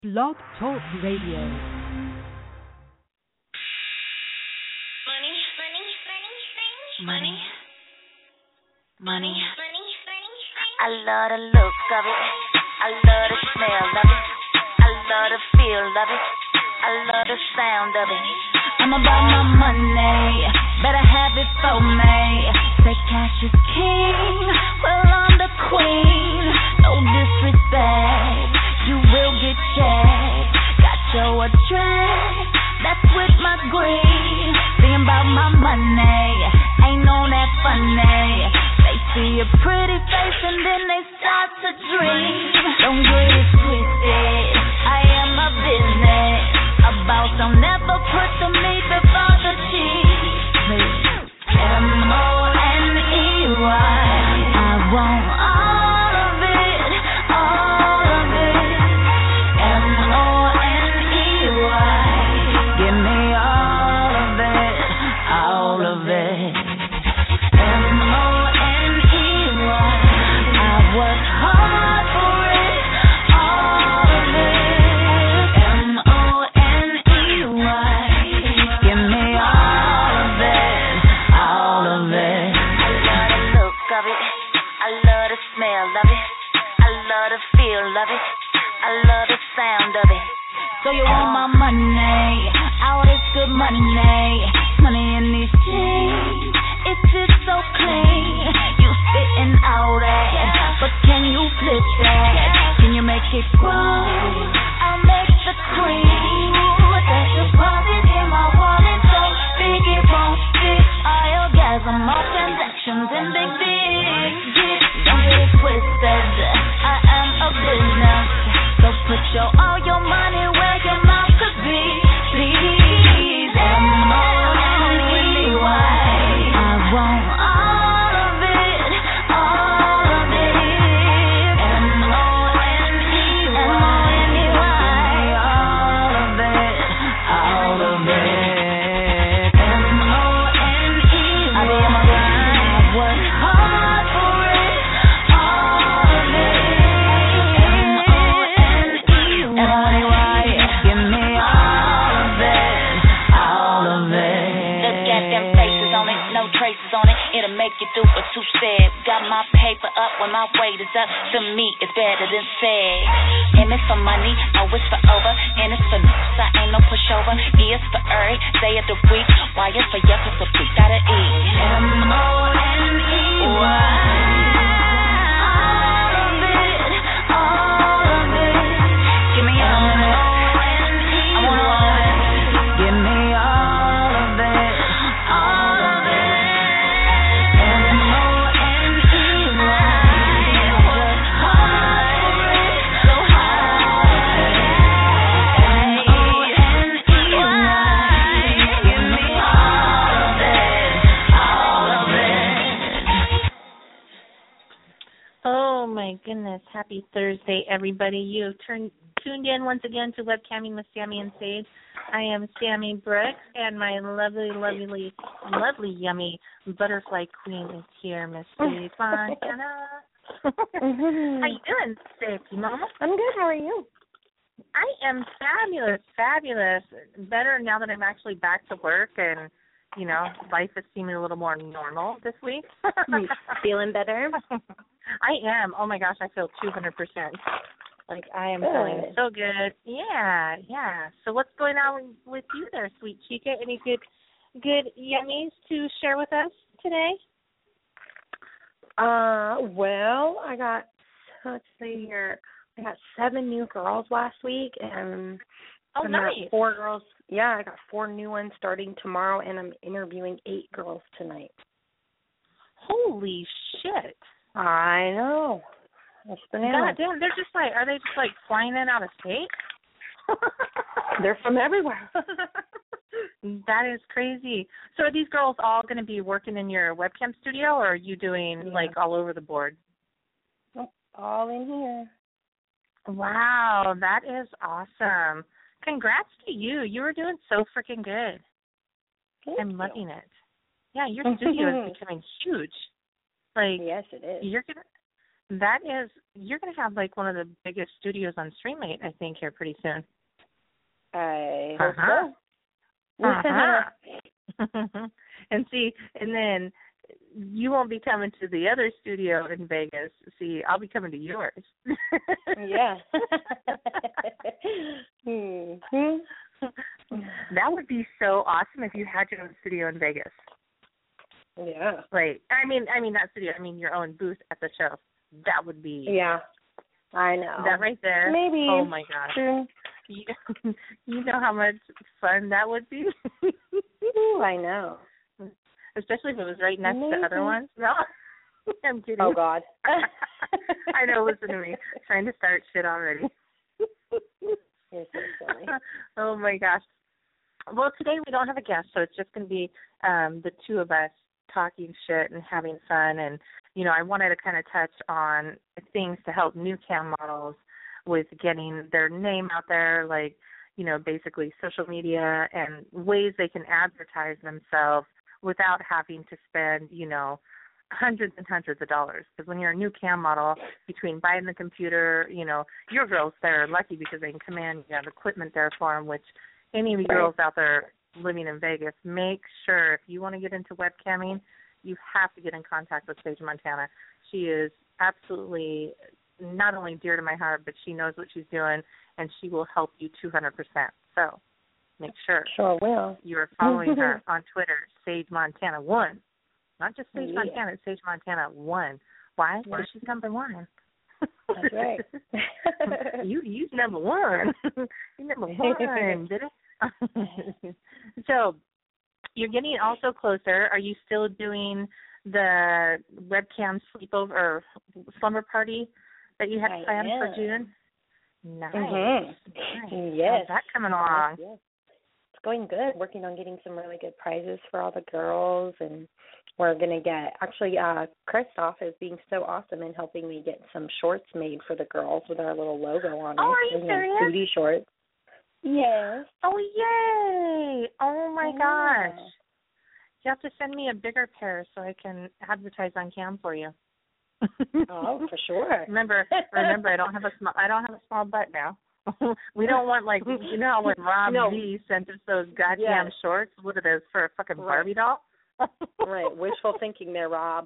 Blog Talk Radio. Money, money. I love the look of it. I love the smell of it. I love the feel of it. I love the sound of it. I'm about my money. Better have it for me. Say cash is king. Well, I'm the queen. No disrespect. You will get checked. Got your address. That's with my green. Thinking about my money. Ain't on that funny. They see a pretty face and then they start to dream. Don't get it twisted. I am a business. A boss, I'll never put the meat before the cheese. M-O-N-E-Y. I want all of it, all of it. M-O-N-E-Y. Give me all of it, all of it. M-O-N-E-Y. I work hard for it, all of it. M-O-N-E-Y. Give me all of it, all of it. I love the look of it. I love the smell of it. I love the feel of it. I love the sound of it. So you want my money? All this good money. Money in these jeans. It's just so clean. You spitting out that, but can you flip that? Can you make it grow? I'll make the cream. That deposit in my wallet so big it won't fit. Orgasm, all transactions and big digits. Don't get it twisted. I am a business, so put all your money where your mouth could be. Please, M-O-N-E-Y. I want all of it, all of it. M-O-N-E-Y. All of it, all of it. M-O-N-E-Y. I be on my grind. I work hard for it, all of it. M-O-N-E-Y. Give me all of it, all of it. Look at them faces on it, no traces on it. It'll make you do a two-step. Got my paper up when my weight is up. To me, it's better than sex. M is for money, O is for over, N is for nuts. I ain't no pushover. E is for every day of the week. Y is for yuck, it's a freak gotta eat. M-O-N-E-Y. All of it, all of it. Give me all of it. I want all of it. Give me all of it, all of it. M-O-N-E-Y. Work hard for it, so hard. M-O-N-E-Y. Give me all of it, all of it. Oh my goodness. Happy Thursday, everybody. You have tuned in once again to Webcamming with Sammy and Sage. I am Sammy Brooks, and my lovely, yummy butterfly queen is here, Miss Sage Montana. How you doing, Safety Mama? I'm good. How are you? I am fabulous. Better now that I'm actually back to work and, you know, life is seeming a little more normal this week. Feeling better? I am. Oh, my gosh, I feel 200%. Like, I am feeling so good. Yeah. So what's going on with you there, sweet Chica? Any good yummies to share with us today? Well, let's see here. I got 7 new girls last week, and Oh, nice. 4 girls. Yeah, I got 4 new ones starting tomorrow, and I'm interviewing 8 girls tonight. Holy shit. I know. That's bananas. God damn, are they just like flying in out of state? They're from everywhere. That is crazy. So are these girls all going to be working in your webcam studio, or are you doing like all over the board? Nope, all in here. Wow, that is awesome. Congrats to you. You were doing so freaking good. I'm loving it. Yeah, your studio is becoming huge. Like, yes, it is. That is, you're going to have like one of the biggest studios on StreamMate, I think, here pretty soon. I hope so. And see, and then you won't be coming to the other studio in Vegas. See, I'll be coming to yours. Yeah. That would be so awesome if you had your own studio in Vegas. Yeah. Like, I mean, not studio. I mean, your own booth at the show. That would be. Yeah. I know. That right there. Maybe. Oh my gosh. You know how much fun that would be. Ooh, I know. Especially if it was right next to other ones. No, I'm kidding. Oh God. I know. Listen to me. Trying to start shit already. You're so silly. Oh my gosh. Well, today we don't have a guest, so it's just going to be the two of us talking shit and having fun. And, you know, I wanted to kind of touch on things to help new cam models with getting their name out there, like, you know, basically social media and ways they can advertise themselves without having to spend, you know, hundreds and hundreds of dollars. Because when you're a new cam model, between buying the computer, you know, your girls, they're lucky because they can come in, you have equipment there for them, which any of you girls out there living in Vegas, make sure if you want to get into webcamming, you have to get in contact with Sage Montana. She is absolutely not only dear to my heart, but she knows what she's doing, and she will help you 200%. So make sure you are following her on Twitter, Sage Montana 1. Not just Sage Montana, it's Sage Montana 1. Why? Because she's number one. That's right. you number one. You number one, did it? So you're getting also closer. Are you still doing the webcam sleepover or slumber party that you had planned for June? Nice. Mm-hmm. Yes. How's that coming along? Yes. It's going good. Working on getting some really good prizes for all the girls, and we're going to get, actually, Christoph is being so awesome in helping me get some shorts made for the girls with our little logo on it. Oh, are you serious? Booty shorts. Yes. Oh, yay. Oh, my gosh. You have to send me a bigger pair so I can advertise on cam for you. Oh, for sure. Remember, I don't have a small butt now. We don't want, like, you know how when Rob V sent us those goddamn shorts, what are those, for a fucking Barbie doll? Right, wishful thinking there, Rob.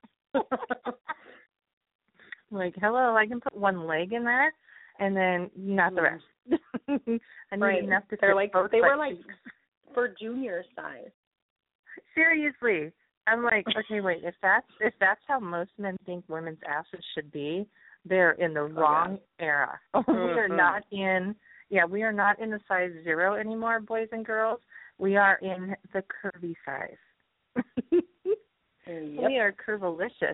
Like, hello, I can put one leg in that, and then not the rest. I need enough to fit both they were butt like cheeks. For junior size. Seriously. I'm like, okay, wait, if that's how most men think women's asses should be, they're in the wrong era. We are not in we are not in the size 0 anymore, boys and girls. We are in the curvy size. We are curvilicious.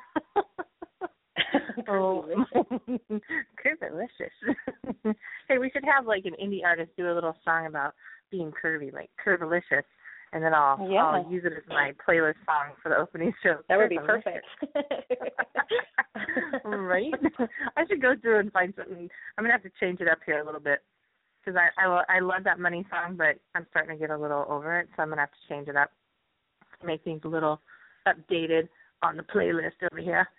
Curvilicious. Hey, we should have like an indie artist do a little song about being curvy, like curvilicious, and then I'll use it as my playlist song for the opening show. That would be perfect. Right? I should go through and find something. I'm gonna have to change it up here a little bit because I love that money song, but I'm starting to get a little over it, so I'm gonna have to change it up, make things a little updated on the playlist over here.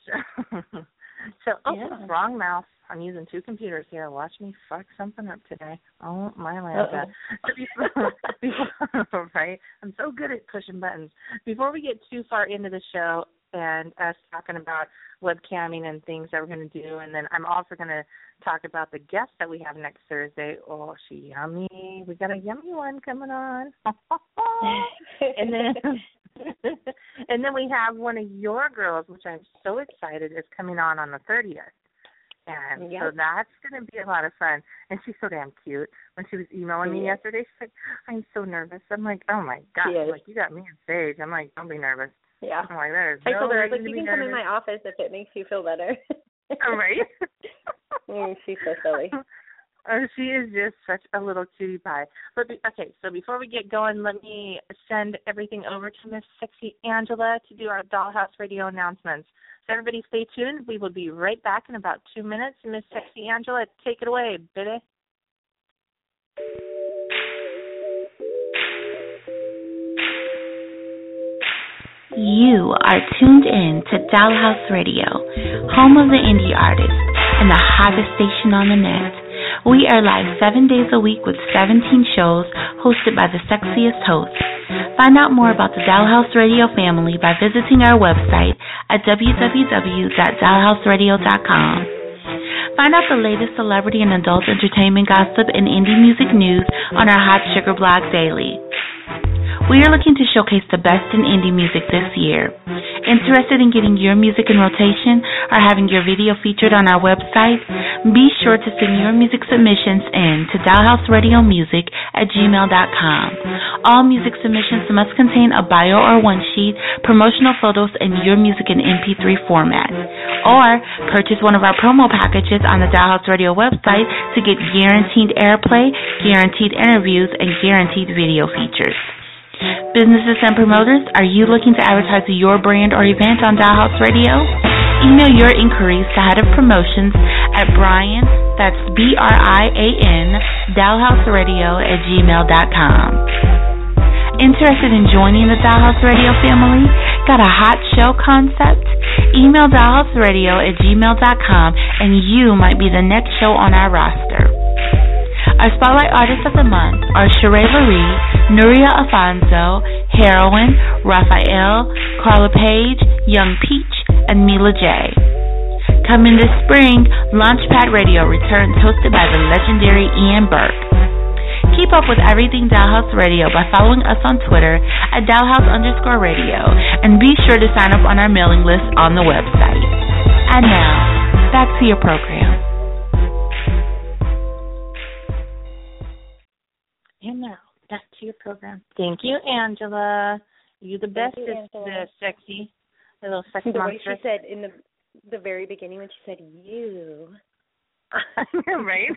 So wrong mouse. I'm using two computers here. Watch me fuck something up today. Oh, my Lanta. So before, right? I'm so good at pushing buttons. Before we get too far into the show and us talking about webcamming and things that we're going to do, and then I'm also going to talk about the guest that we have next Thursday. Oh, she yummy. We got a yummy one coming on. And then we have one of your girls, which I'm so excited is coming on the 30th. And so that's going to be a lot of fun. And she's so damn cute. When she was emailing me yesterday, she's like, I'm so nervous. I'm like, oh, my God. Like, you got me on stage. I'm like, don't be nervous. Yeah. I'm like, there's I told her, I was like, you can come nervous. in my office if it makes you feel better. Oh, right? She's so silly. She is just such a little cutie pie. But okay, so before we get going, let me send everything over to Miss Sexy Angela to do our Dollhouse Radio announcements. So everybody stay tuned. We will be right back in about 2 minutes. Miss Sexy Angela, take it away, Biddy. You are tuned in to Dollhouse Radio, home of the indie artist and the hottest station on the net. We are live 7 days a week with 17 shows hosted by the sexiest hosts. Find out more about the Dollhouse Radio family by visiting our website at www.dollhouseradio.com. Find out the latest celebrity and adult entertainment gossip and indie music news on our Hot Sugar blog daily. We are looking to showcase the best in indie music this year. Interested in getting your music in rotation or having your video featured on our website? Be sure to send your music submissions in to dollhouseradiomusic@gmail.com. All music submissions must contain a bio or one sheet, promotional photos, and your music in MP3 format. Or purchase one of our promo packages on the Dollhouse Radio website to get guaranteed airplay, guaranteed interviews, and guaranteed video features. Businesses and promoters, are you looking to advertise your brand or event on Dollhouse Radio? Email your inquiries to Head of Promotions at Brian, that's BRIAN, dollhouseradio@gmail.com. Interested in joining the Dollhouse Radio family? Got a hot show concept? Email dollhouseradio@gmail.com and you might be the next show on our roster. Our Spotlight Artists of the Month are Sheree Marie, Nuria Afonso, Heroin, Raphael, Carla Page, Young Peach, and Mila J. Coming this spring, Launchpad Radio returns hosted by the legendary Ian Burke. Keep up with everything Dollhouse Radio by following us on Twitter at Dollhouse_radio and be sure to sign up on our mailing list on the website. And now, back to your program. And now, back to your program. Thank you, Angela. You the bestest, the sexy, the little sexy monster. The way she said in the very beginning when she said, you. Right?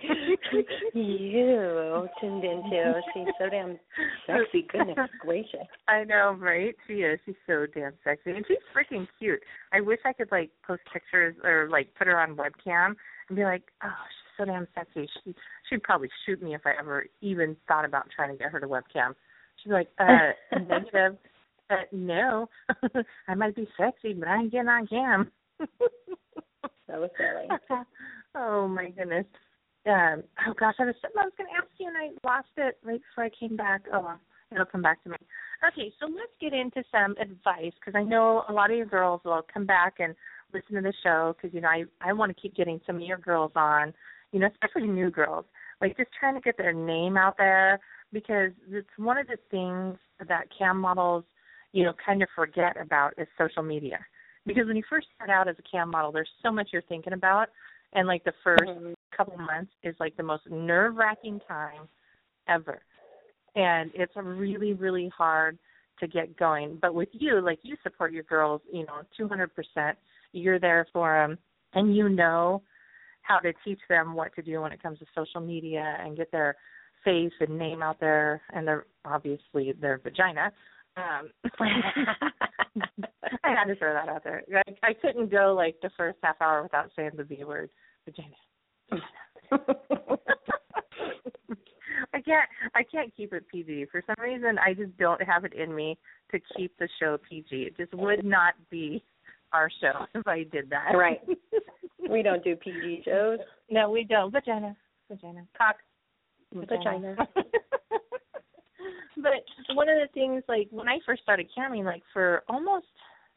You tuned into. She's so damn sexy. Goodness gracious. I know, right? She is. She's so damn sexy. And she's freaking cute. I wish I could, post pictures or, put her on webcam and be like, oh, she's so damn sexy. She'd probably shoot me if I ever even thought about trying to get her to webcam. She'd be like, negative. No. I might be sexy, but I ain't getting on cam. That was silly. Oh, my goodness. Oh, gosh, I was going to ask you, and I lost it right before I came back. Oh, well, it'll come back to me. Okay, so let's get into some advice, because I know a lot of your girls will come back and listen to the show, because, I want to keep getting some of your girls on, especially new girls, just trying to get their name out there, because it's one of the things that cam models, kind of forget about is social media. Because when you first start out as a cam model, there's so much you're thinking about, and the first couple months is the most nerve-wracking time ever. And it's really, really hard to get going. But with you, you support your girls, 200%. You're there for them, and you know how to teach them what to do when it comes to social media and get their face and name out there, and obviously their vagina. I had to throw that out there. I couldn't go the first half hour without saying the B word, vagina. I can't keep it PG. For some reason, I just don't have it in me to keep the show PG. It just would not be our show if I did that. Right. We don't do PG shows. No, we don't. Vagina. Cock. Vagina. But one of the things, when I first started camming, for almost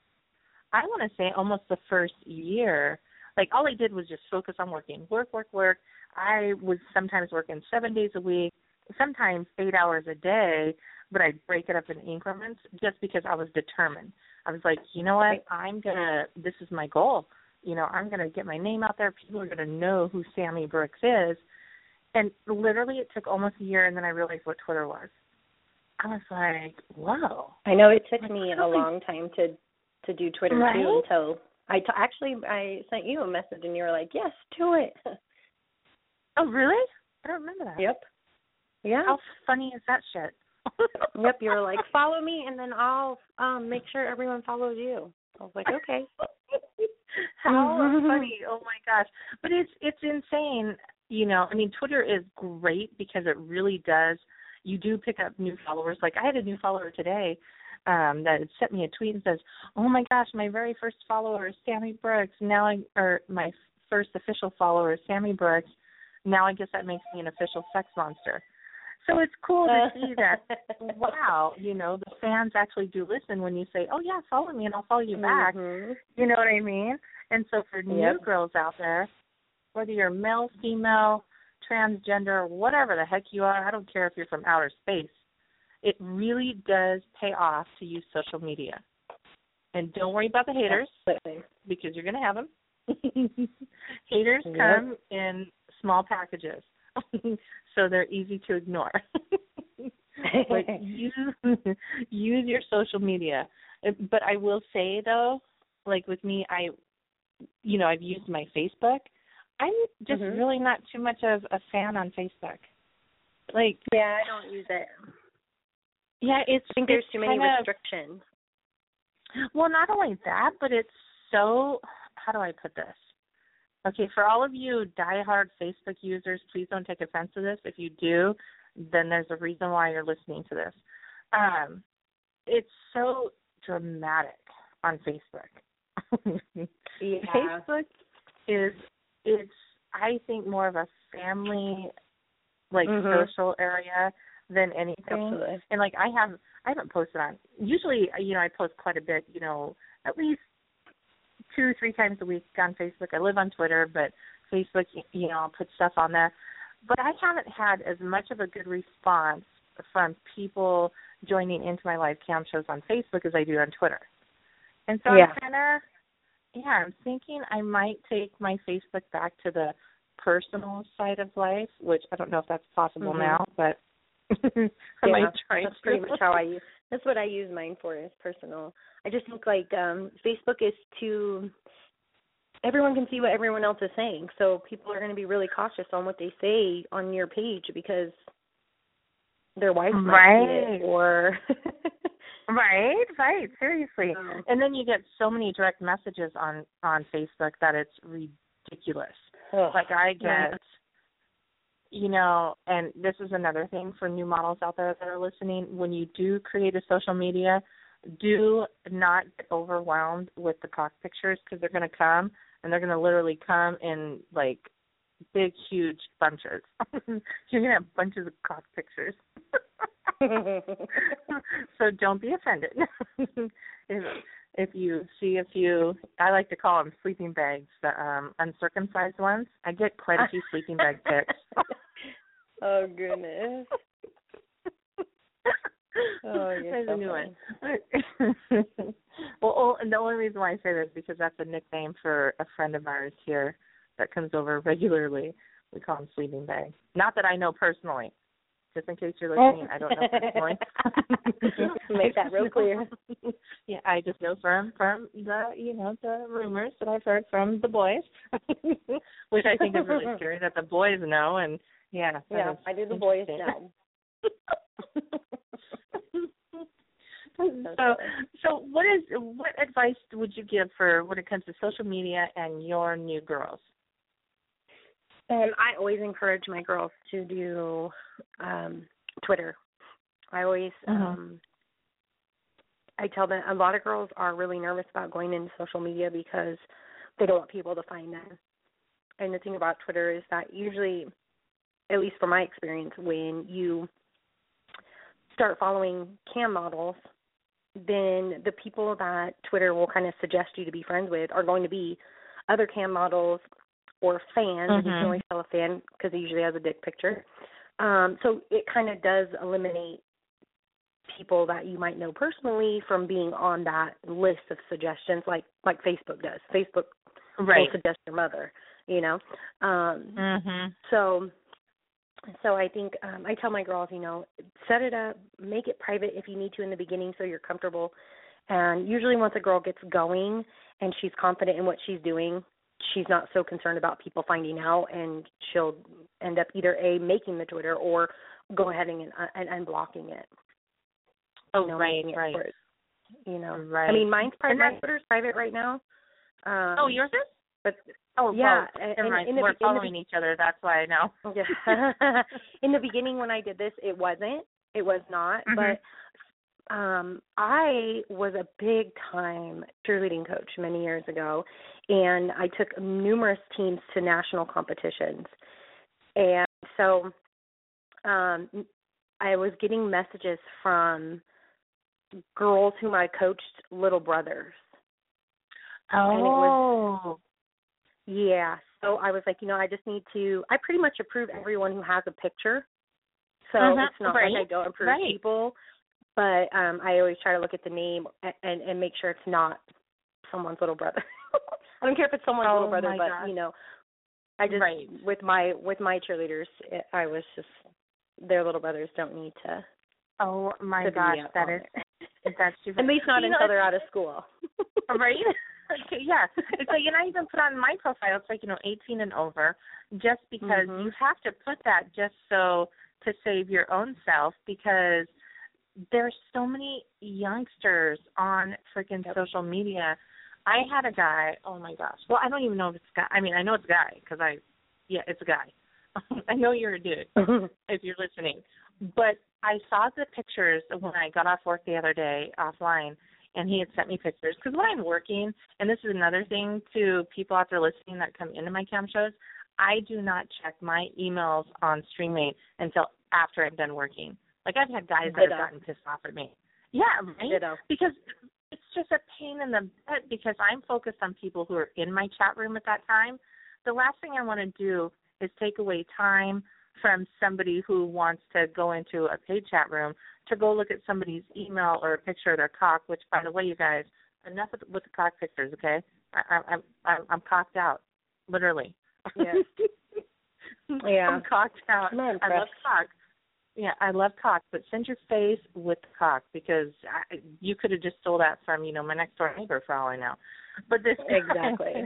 the first year, all I did was just focus on working. Work. I was sometimes working 7 days a week, sometimes 8 hours a day, but I'd break it up in increments just because I was determined. I was like, you know what, this is my goal. I'm going to get my name out there. People are going to know who Sammy Brooks is. And literally it took almost a year, and then I realized what Twitter was. I was like, whoa. I know it took me a long time to do Twitter, right? Too, until I sent you a message, and you were like, yes, do it. Oh, really? I don't remember that. Yep. Yeah. How funny is that shit? Yep, you were like, follow me, and then I'll make sure everyone follows you. I was like, okay. How funny. Oh, my gosh. But it's insane. Twitter is great because it really does. You do pick up new followers. I had a new follower today that had sent me a tweet and says, "Oh my gosh, my very first follower is Sammy Brooks. Or my first official follower is Sammy Brooks. Now I guess that makes me an official sex monster." So it's cool to see that, wow, the fans actually do listen when you say, "Oh, yeah, follow me and I'll follow you back." Mm-hmm. You know what I mean? And so for new girls out there, whether you're male, female, transgender, whatever the heck you are, I don't care if you're from outer space, it really does pay off to use social media. And don't worry about the haters, because you're going to have them. Haters come in small packages. So they're easy to ignore. But use your social media. But I will say, though, like with me, I've used my Facebook. I'm just really not too much of a fan on Facebook. Like, yeah, I don't use it. Yeah, I think there's too many restrictions. Well, not only that, but it's so, how do I put this? Okay, for all of you diehard Facebook users, please don't take offense to this. If you do, then there's a reason why you're listening to this. It's so dramatic on Facebook. Facebook it's I think more of a family social area than anything. Absolutely. And like I haven't posted on. Usually, I post quite a bit. At least 2-3 times a week on Facebook. I live on Twitter, but Facebook, I'll put stuff on there. But I haven't had as much of a good response from people joining into my live cam shows on Facebook as I do on Twitter. And so I'm thinking I might take my Facebook back to the personal side of life, which I don't know if that's possible now, but I might try. That's pretty much how I use. That's what I use mine for, is personal. I just think Facebook is too. Everyone can see what everyone else is saying, so people are going to be really cautious on what they say on your page because their wife might see it or. Right, seriously. And then you get so many direct messages on Facebook that it's ridiculous. Like I get, and this is another thing for new models out there that are listening, when you do create a social media, do not get overwhelmed with the cock pictures because they're going to come, and they're going to literally come in like big, huge bunches. You're going to have bunches of cock pictures. So don't be offended. If you see a few, I like to call them sleeping bags, the uncircumcised ones. I get quite a few sleeping bag pics. Oh, goodness. Oh, you're so funny. Well, and the only reason why I say this is because that's a nickname for a friend of ours here that comes over regularly. We call him sleeping bag. Not that I know personally. Just in case you're listening, I don't know personally. Make that real clear. Yeah, I just know from the the rumors that I've heard from the boys, which I think is really scary that the boys know. And I do the boys know. So what advice would you give for when it comes to social media and your new girls? I always encourage my girls to do Twitter. I always I tell them, a lot of girls are really nervous about going into social media because they don't want people to find them. And the thing about Twitter is that usually, at least from my experience, when you start following cam models, then the people that Twitter will kind of suggest you to be friends with are going to be other cam models or fans. You can always tell a fan because he usually has a dick picture. So it kind of does eliminate people that you might know personally from being on that list of suggestions like Facebook does. Facebook will suggest your mother, So I think I tell my girls, set it up, make it private if you need to in the beginning so you're comfortable. And usually once a girl gets going and she's confident in what she's doing, she's not so concerned about people finding out, and she'll end up either making the Twitter or go ahead and unblocking it. Oh, right. I mean, mine's private. My Twitter's private right now. Yours is? But yeah, we're following each other. That's why I know. Yeah. In the beginning when I did this, it was not. But I was a big time cheerleading coach many years ago, and I took numerous teams to national competitions. And so I was getting messages from girls whom I coached little brothers. Oh. And it was, yeah. So I was like, I just need to, I pretty much approve everyone who has a picture. So it's not like I don't approve people, but I always try to look at the name and make sure it's not someone's little brother. I don't care if it's someone's little brother, but gosh. I just with my cheerleaders, I was just their little brothers don't need to. Oh my gosh, that's super. At least not until they're out of school. Right? Okay, yeah. It's like, and I even put on my profile, it's like, 18 and over, just because you have to put that just so to save your own self, because there's so many youngsters on freaking social media. I had a guy, oh my gosh. Well, I don't even know if it's a guy. I mean, I know it's a guy because it's a guy. I know you're a dude if you're listening. But I saw the pictures when I got off work the other day offline, and he had sent me pictures. Because when I'm working, and this is another thing to people out there listening that come into my cam shows, I do not check my emails on StreamMate until after I'm done working. Like, I've had guys that have gotten pissed off at me. Yeah, right? Because it's just a pain in the butt because I'm focused on people who are in my chat room at that time. The last thing I want to do is take away time from somebody who wants to go into a paid chat room to go look at somebody's email or a picture of their cock, which, by the way, you guys, enough with the cock pictures, okay? I'm cocked out, literally. Yeah. Yeah. I'm cocked out. I love cock. Yeah, I love cock, but send your face with the cock because you could have just stole that from, my next door neighbor for all I know. But this exactly.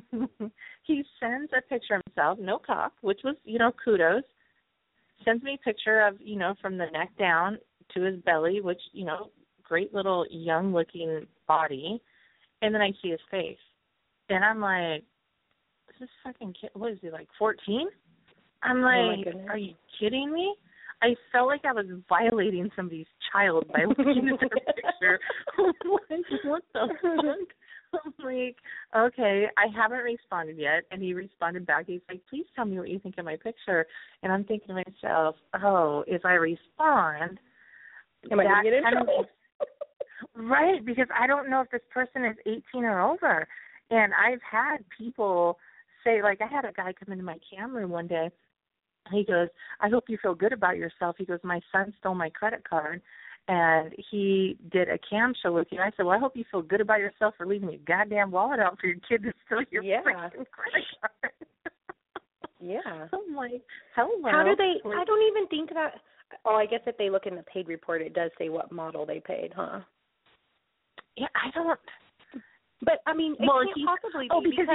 He sends a picture of himself, no cock, which was, kudos. Sends me a picture of, from the neck down to his belly, which, great little young-looking body. And then I see his face. And I'm like, is this fucking kid, what is he, like 14? I'm like, are you kidding me? I felt like I was violating somebody's child by looking at their picture. I'm like, what the fuck? I'm like, okay, I haven't responded yet. And he responded back. He's like, please tell me what you think of my picture. And I'm thinking to myself, if I respond, am I going to get in trouble? Right, because I don't know if this person is 18 or over. And I've had people say, like, I had a guy come into my cam room one day. He goes, I hope you feel good about yourself. He goes, my son stole my credit card, and he did a cam show with you. I said, well, I hope you feel good about yourself for leaving your goddamn wallet out for your kid to steal your freaking credit card. Yeah. I'm like, hello. How do they, I don't even think that, I guess if they look in the paid report, it does say what model they paid, huh? Yeah, I don't. But, I mean, it can't possibly be because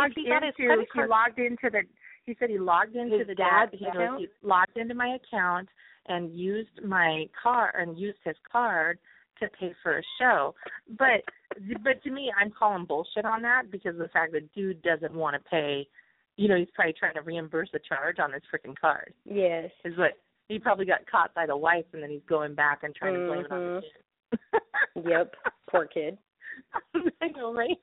he logged into the, he said he logged into his the dad's account. He logged into my account and used my card and used his card to pay for a show. But to me, I'm calling bullshit on that because of the fact that dude doesn't want to pay. He's probably trying to reimburse the charge on his freaking card. Yes. Is what he probably got caught by the wife, and then he's going back and trying to blame it on the kid. Yep. Poor kid. I know, right?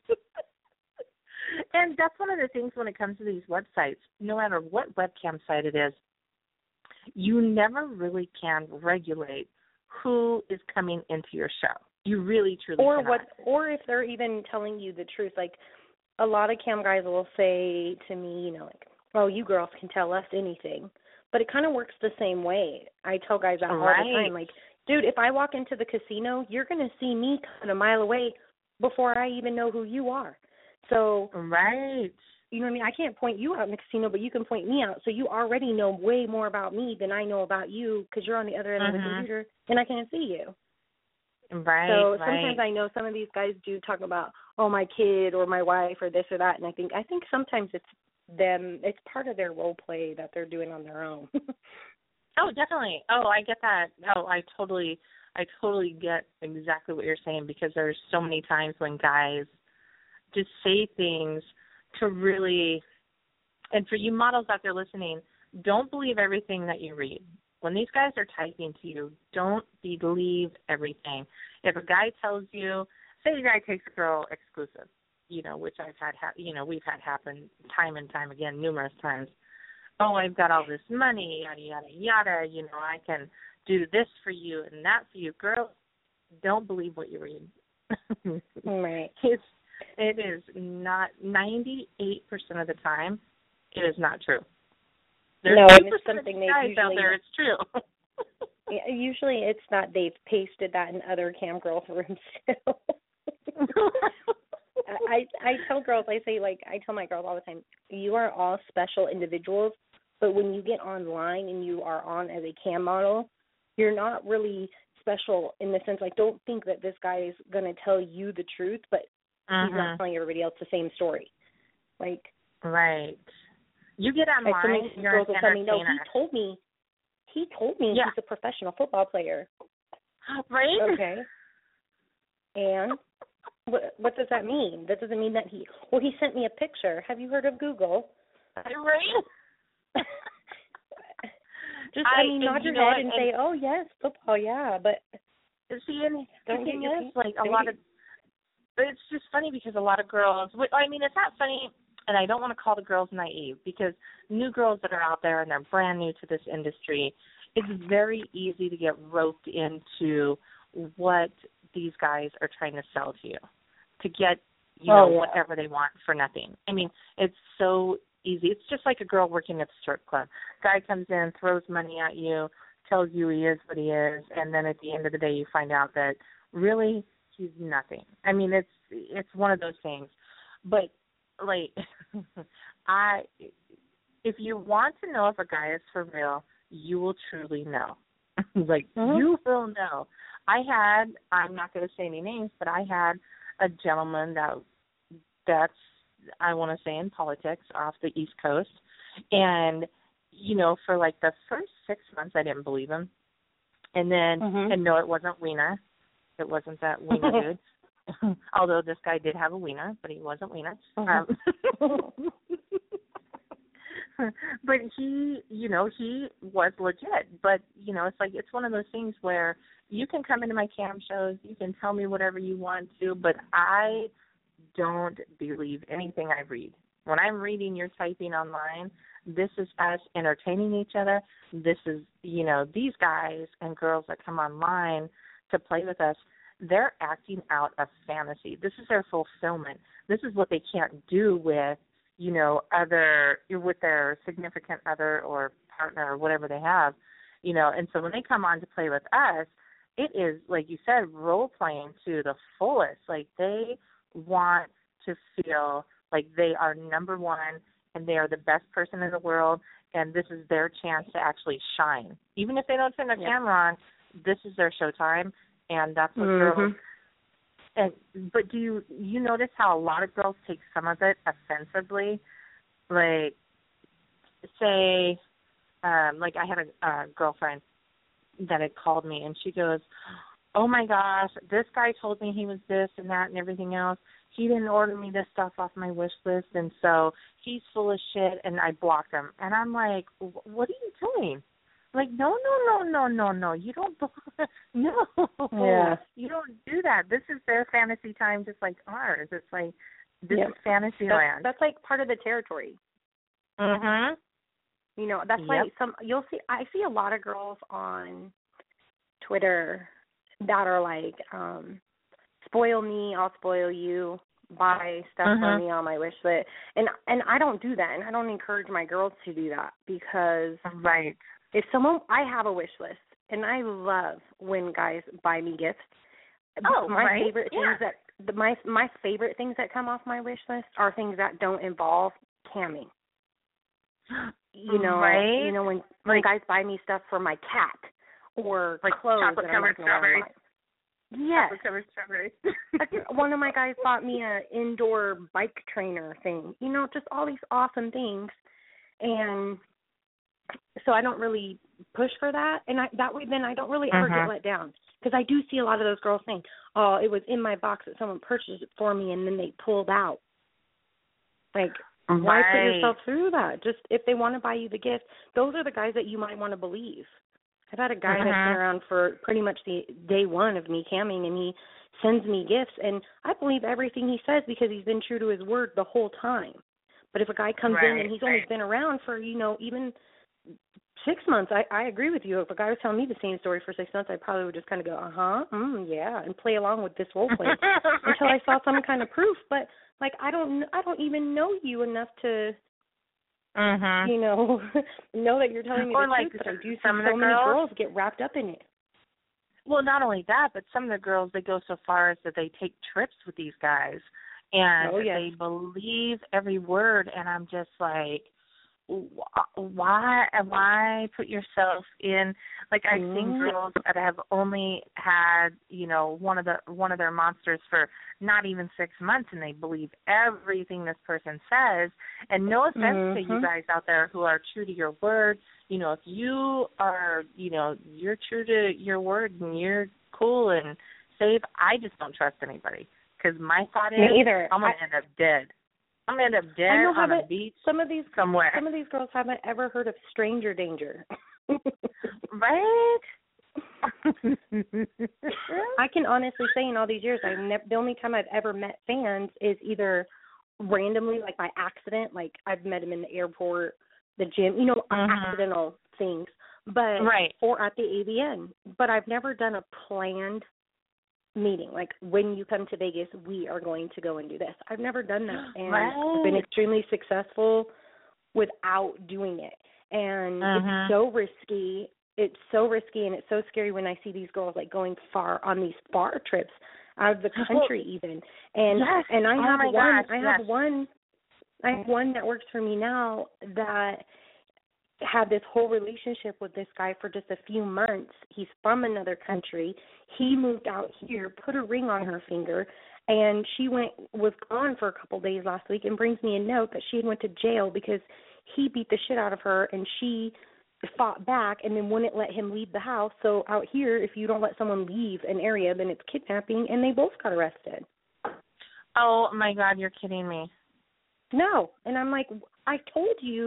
And that's one of the things when it comes to these websites, no matter what webcam site it is, you never really can regulate who is coming into your show. You really, truly cannot. Or if they're even telling you the truth. Like, a lot of cam guys will say to me, like, well, you girls can tell us anything. But it kind of works the same way. I tell guys that all the time. Like, dude, if I walk into the casino, you're going to see me kind of a mile away before I even know who you are. So, right. You know what I mean? I can't point you out in the casino, but you can point me out. So you already know way more about me than I know about you because you're on the other end of the computer and I can't see you. Right. So sometimes I know some of these guys do talk about, my kid or my wife or this or that, and I think sometimes it's them. It's part of their role play that they're doing on their own. Oh, definitely. Oh, I get that. Oh, I totally get exactly what you're saying because there's so many times when guys just say things to really, and for you models out there listening, don't believe everything that you read. when these guys are typing to you, don't believe everything. If a guy tells you, say the guy takes a girl exclusive, which I've had, we've had happen time and time again, numerous times. Oh, I've got all this money, yada, yada, yada, I can do this for you and that for you. Girls, don't believe what you read. Right. It is not, 98% of the time, it is not true. There's no, and it's something they've guys usually out there, it's true. Yeah, usually it's not. They've pasted that in other cam girls' rooms too. I tell girls, I tell my girls all the time, you are all special individuals, but when you get online and you are on as a cam model, you're not really special in the sense, don't think that this guy is going to tell you the truth, but he's not telling everybody else the same story. Right. You get online, you're an entertainer. No, he told me he's a professional football player. Right? Okay. And what does that mean? That doesn't mean that he sent me a picture. Have you heard of Google? Right? Just, nod your head and say, oh, yes, football, yeah, but see, and the thing is, a lot of, it's just funny because a lot of girls, it's not funny, and I don't want to call the girls naive, because new girls that are out there and they're brand new to this industry, it's very easy to get roped into what these guys are trying to sell to you, to get, whatever they want for nothing. It's so easy. It's just like a girl working at the strip club. Guy comes in, throws money at you, tells you he is what he is, and then at the end of the day you find out that really he's nothing. It's one of those things. But if you want to know if a guy is for real, you will truly know. You will know. I'm not going to say any names, but I had a gentleman that's, I want to say, in politics off the East Coast. And, for the first 6 months, I didn't believe him. And then, and no, it wasn't Wiener. It wasn't that Wiener dude. Although this guy did have a wiener, but he wasn't Wiener. But he was legit. But, it's one of those things where you can come into my cam shows, you can tell me whatever you want to, but I don't believe anything I read. When I'm reading, you're typing online, this is us entertaining each other. This is, these guys and girls that come online to play with us, they're acting out a fantasy. This is their fulfillment. This is what they can't do with, with their significant other or partner or whatever they have, And so when they come on to play with us, it is, like you said, role-playing to the fullest. They want to feel like they are number one and they are the best person in the world, and this is their chance to actually shine. Even if they don't turn their camera on, this is their showtime, and that's what girls. But do you notice how a lot of girls take some of it offensively? Say, I had a girlfriend that had called me, and she goes, oh, my gosh, this guy told me he was this and that and everything else. He didn't order me this stuff off my wish list, and so he's full of shit, and I blocked him. And I'm like, what are you doing? No. You don't, no. Yeah. You don't do that. This is their fantasy time just like ours. It's this is fantasy land. That's part of the territory. Mm-hmm. That's why I see a lot of girls on Twitter that are spoil me, I'll spoil you, buy stuff for me on my wish list. And I don't do that, and I don't encourage my girls to do that, because if I have a wish list, and I love when guys buy me gifts. Favorite things that my favorite things that come off my wish list are things that don't involve camming. When guys buy me stuff for my cat or clothes. Chocolate-covered strawberries. Yes. Chocolate-covered strawberries. One of my guys bought me an indoor bike trainer thing. Just all these awesome things. And so I don't really push for that. And that way then I don't really ever get let down. Because I do see a lot of those girls saying, oh, it was in my box that someone purchased it for me and then they pulled out. Why put yourself through that? Just if they want to buy you the gift, those are the guys that you might want to believe. I've had a guy that's been around for pretty much the day one of me camming, and he sends me gifts, and I believe everything he says because he's been true to his word the whole time. But if a guy comes in and he's only been around for, even 6 months, I agree with you. If a guy was telling me the same story for 6 months, I probably would just kind of go, yeah, and play along with this role play until I saw some kind of proof. But like, I don't even know you enough to, know that you're telling me the truth. But I do see so many girls get wrapped up in it. Well, not only that, but some of the girls, they go so far as that they take trips with these guys, and they believe every word. And I'm just like, why put yourself in, like, I've seen girls that have only had, one of their monsters for not even 6 months, and they believe everything this person says. And no offense to you guys out there who are true to your word. If you are, you're true to your word and you're cool and safe, I just don't trust anybody, because my thought is, I'm going to end up dead. I'm going to end up dead on a beach somewhere. Some of these girls haven't ever heard of stranger danger. Right? I can honestly say in all these years, the only time I've ever met fans is either randomly, like by accident, like I've met them in the airport, the gym, accidental things, but or at the AVN. But I've never done a planned meeting, like when you come to Vegas, we are going to go and do this. I've never done that, and I've been extremely successful without doing it. And it's so risky. It's so risky, and it's so scary when I see these girls like going on these far trips out of the country, even. And and I have one. I have one that works for me now that had this whole relationship with this guy for just a few months. He's from another country. He moved out here, put a ring on her finger, and she was gone for a couple of days last week, and brings me a note that she went to jail because he beat the shit out of her, and she fought back and then wouldn't let him leave the house. So out here, if you don't let someone leave an area, then it's kidnapping, and they both got arrested. Oh, my God, you're kidding me. No. And I'm like, I told you,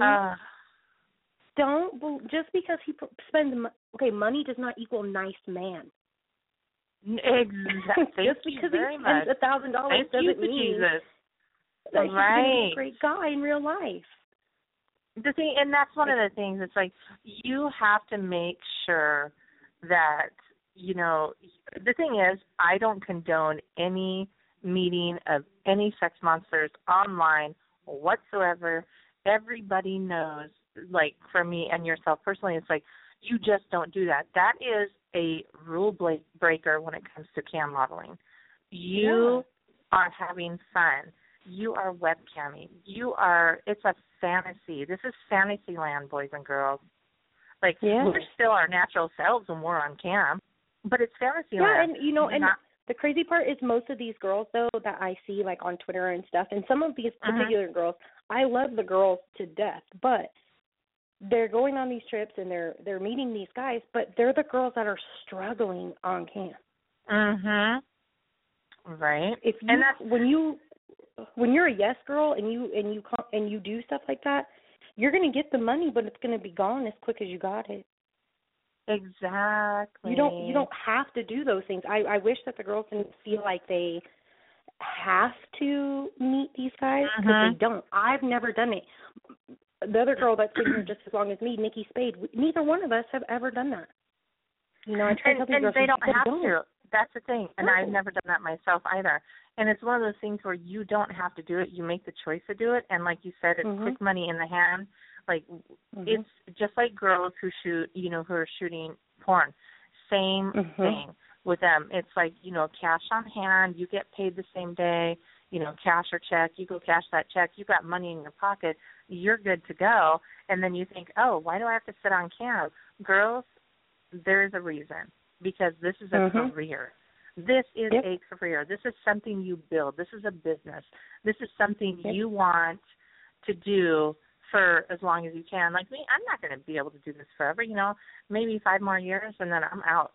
just because he spends, money does not equal nice man. Exactly. Just because he spends $1,000 doesn't mean that he's a great guy in real life. The thing, and that's one of the things, it's like, you have to make sure that, the thing is, I don't condone any meeting of any sex monsters online whatsoever. Everybody knows, like, for me and yourself personally, it's like, you just don't do that. That is a rule breaker when it comes to cam modeling. You are having fun. You are webcamming. It's a fantasy. This is fantasy land, boys and girls. Like, we're still our natural selves when we're on cam, but it's fantasy land. And, the crazy part is most of these girls, though, that I see, like, on Twitter and stuff, and some of these particular girls, I love the girls to death, but they're going on these trips and they're meeting these guys, but they're the girls that are struggling on cam. Right. When you're a yes girl and you do stuff like that, you're going to get the money, but it's going to be gone as quick as you got it. Exactly. You don't have to do those things. I wish that the girls didn't feel like they have to meet these guys, because they don't. I've never done it. The other girl that's been here just as long as me, Nikki Spade, neither one of us have ever done that. I try to tell these girls, they don't have to. That's the thing, and I've never done that myself either. And it's one of those things where you don't have to do it. You make the choice to do it, and like you said, it's quick money in the hand. Like, it's just like girls who shoot, who are shooting porn. Same thing with them. It's like, cash on hand. You get paid the same day, cash or check. You go cash that check. You got money in your pocket. You're good to go. And then you think, oh, why do I have to sit on cam? Girls, there's a reason, because this is a career. This is a career. This is something you build. This is a business. This is something you want to do for as long as you can. Like me, I'm not going to be able to do this forever, maybe 5 more years, and then I'm out.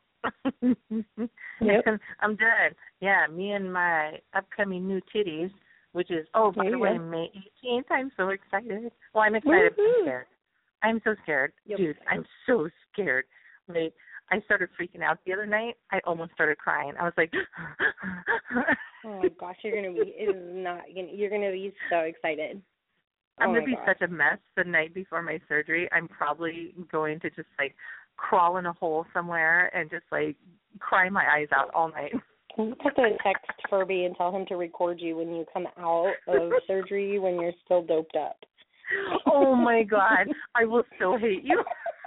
I'm done. Yeah, me and my upcoming new titties, which is, by the way, May 18th. I'm so excited. Well, I'm excited. I'm scared. I'm so scared. Dude, I'm so scared. Like, I started freaking out the other night. I almost started crying. I was like, oh my gosh, you're gonna be so excited. I'm gonna be such a mess the night before my surgery. I'm probably going to just like crawl in a hole somewhere and just like cry my eyes out all night. You have to text Furby and tell him to record you when you come out of surgery when you're still doped up. Oh my God, I will still hate you.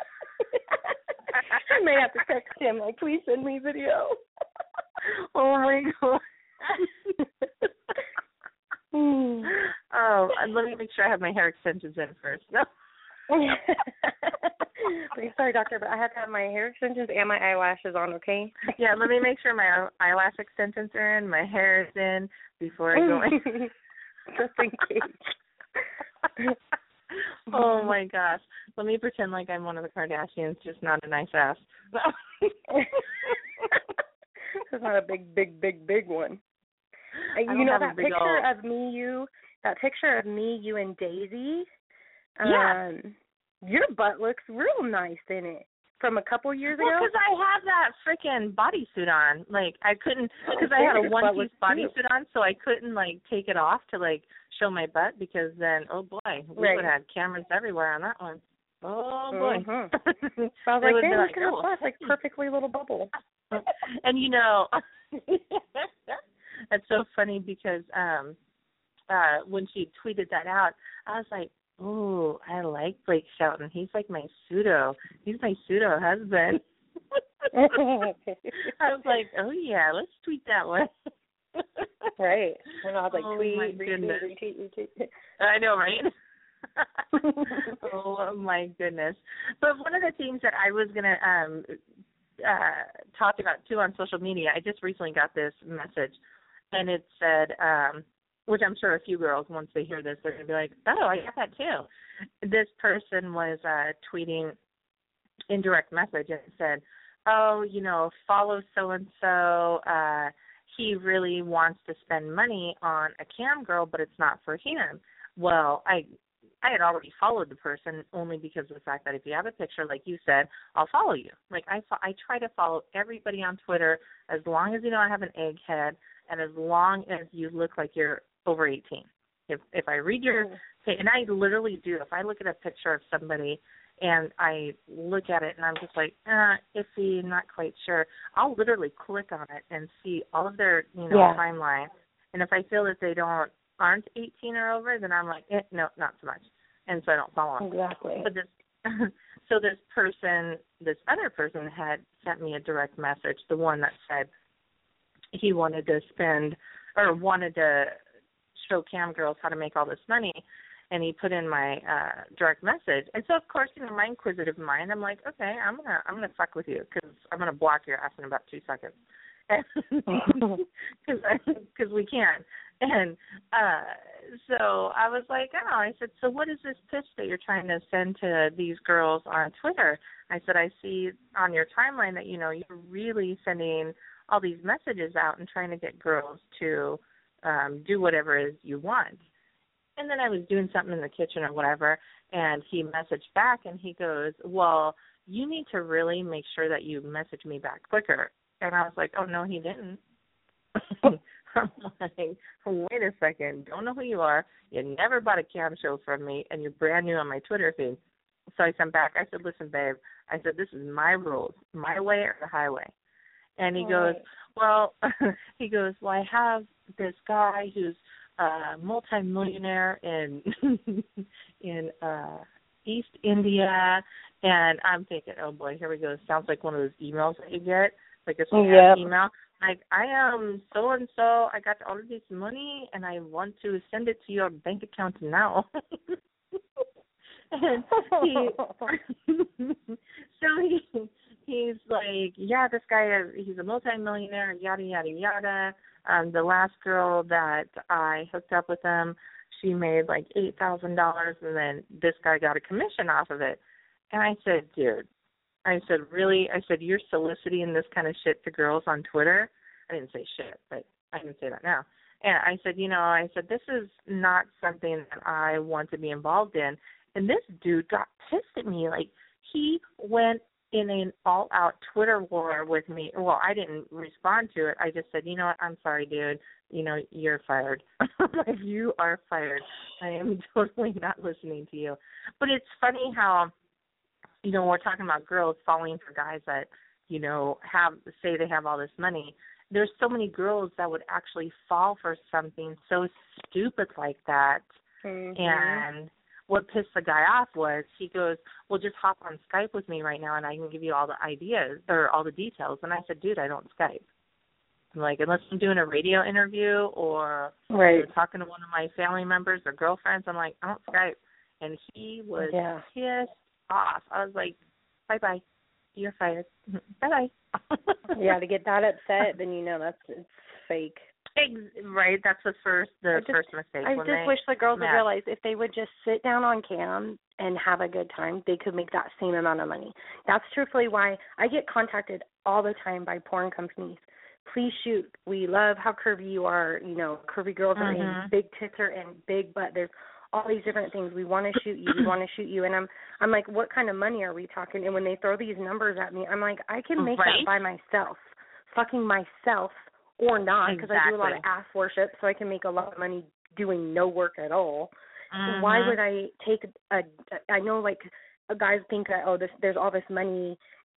I may have to text him, like, please send me video. Oh my God. Oh, let me make sure I have my hair extensions in first. No. Sorry, doctor, but I have to have my hair extensions and my eyelashes on, okay? Yeah, let me make sure my eyelash extensions are in, my hair is in before I go in. Just in case. Oh my gosh. Let me pretend like I'm one of the Kardashians, just not a nice ass. It's not a big one. You know that picture of me, you and Daisy? Yeah. Your butt looks real nice in it. From a couple years ago? Well, because I have that freaking bodysuit on. Like, I couldn't, because I had a one-piece bodysuit on, so I couldn't, like, take it off to, like, show my butt, because then, oh, boy, we would have had cameras everywhere on that one. Oh, boy. Mm-hmm. So I was like, hey, look at her butt, like, perfectly little bubble. And, you know, that's so funny because when she tweeted that out, I was like, oh, I like Blake Shelton. He's like my pseudo husband. I was like, oh yeah, let's tweet that one. Right. And I was like, tweet, retweet. I know, right? Oh my goodness. But one of the things that I was gonna talk about too on social media, I just recently got this message, and it said, which I'm sure a few girls, once they hear this, they're going to be like, oh, I got that too. This person was tweeting in direct message and said, oh, you know, follow so-and-so. He really wants to spend money on a cam girl, but it's not for him. Well, I had already followed the person only because of the fact that if you have a picture, like you said, I'll follow you. Like I try to follow everybody on Twitter as long as you don't have an egghead and as long as you look like you're over 18. If I read your, and I literally do, if I look at a picture of somebody and I look at it and I'm just like, iffy, not quite sure, I'll literally click on it and see all of their, timeline. And if I feel that they aren't 18 or over, then I'm like, no, not so much. And so I don't follow them. Exactly. But this other person had sent me a direct message, the one that said he wanted to show cam girls how to make all this money, and he put in my direct message. And so, of course, my inquisitive mind, I'm like, okay, I'm gonna fuck with you because I'm gonna block your ass in about 2 seconds, because we can. And so I was like, oh, I said, so what is this pitch that you're trying to send to these girls on Twitter? I said, I see on your timeline that you're really sending all these messages out and trying to get girls to do whatever it is you want. And then I was doing something in the kitchen or whatever, and he messaged back, and he goes, well, you need to really make sure that you message me back quicker. And I was like, oh, no, he didn't. I'm like, wait a second, don't know who you are, you never bought a cam show from me, and you're brand new on my Twitter feed. So I sent back, I said, listen, babe, I said, this is my rules, my way or the highway. And he goes, well, I have this guy who's a multimillionaire in East India, and I'm thinking, oh boy, here we go. Sounds like one of those emails that you get, like a spam email. Like, I am so and so. I got all of this money, and I want to send it to your bank account now. And he's like, yeah, this guy he's a multimillionaire, yada yada yada. The last girl that I hooked up with him, she made like $8,000, and then this guy got a commission off of it. And I said, dude, I said, really? I said, you're soliciting this kind of shit to girls on Twitter? I didn't say shit, but I can say that now. And I said, this is not something that I want to be involved in. And this dude got pissed at me. Like, he went in an all-out Twitter war with me. Well, I didn't respond to it. I just said, you know what, I'm sorry, dude. You know, you're fired. Like, you are fired. I am totally not listening to you. But it's funny how, you know, we're talking about girls falling for guys that, you know, say they have all this money. There's so many girls that would actually fall for something so stupid like that. Mm-hmm. And what pissed the guy off was he goes, well, just hop on Skype with me right now and I can give you all the ideas or all the details. And I said, dude, I don't Skype. I'm like, unless I'm doing a radio interview or talking to one of my family members or girlfriends, I'm like, I don't Skype. And he was pissed off. I was like, bye-bye. You're fired. Bye-bye. Yeah, to get that upset, then you know it's fake. Right, that's the first mistake. I just wish the girls would realize if they would just sit down on cam and have a good time, they could make that same amount of money. That's truthfully why I get contacted all the time by porn companies. Please shoot. We love how curvy you are. You know, curvy girls are in, big tits are in, big butt. There's all these different things. We want to shoot you. We want to shoot you. And I'm like, what kind of money are we talking? And when they throw these numbers at me, I'm like, I can make that by myself, fucking myself, or not, because I do a lot of ass worship, so I can make a lot of money doing no work at all. Why would I take I know, like, guys think that, there's all this money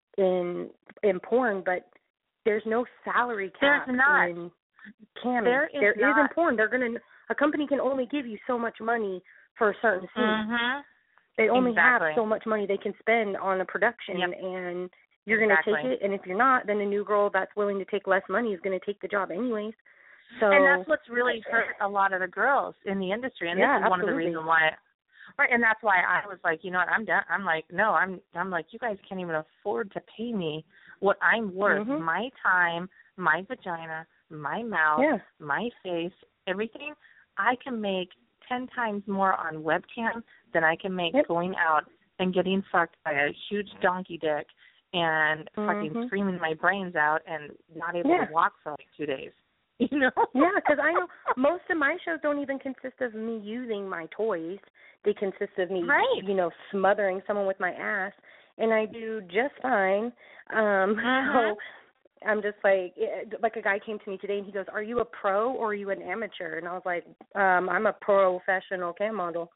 in porn, but there's no salary cap in camming. There is in porn. A company can only give you so much money for a certain scene. They only have so much money they can spend on a production, and you're going to take it, and if you're not, then a new girl that's willing to take less money is going to take the job anyways. So, and that's what's really hurt a lot of the girls in the industry, and this is one of the reasons why. Right, and that's why I was like, you know what, I'm done. I'm like, no, I'm like, you guys can't even afford to pay me what I'm worth. My time, my vagina, my mouth, my face, everything. I can make 10 times more on webcam than I can make going out and getting fucked by a huge donkey dick and fucking screaming my brains out and not able to walk for like 2 days. You know? Yeah, because I know most of my shows don't even consist of me using my toys. They consist of me, you know, smothering someone with my ass, and I do just fine. So I'm just like a guy came to me today and he goes, "Are you a pro or are you an amateur?" And I was like, "I'm a professional cam model."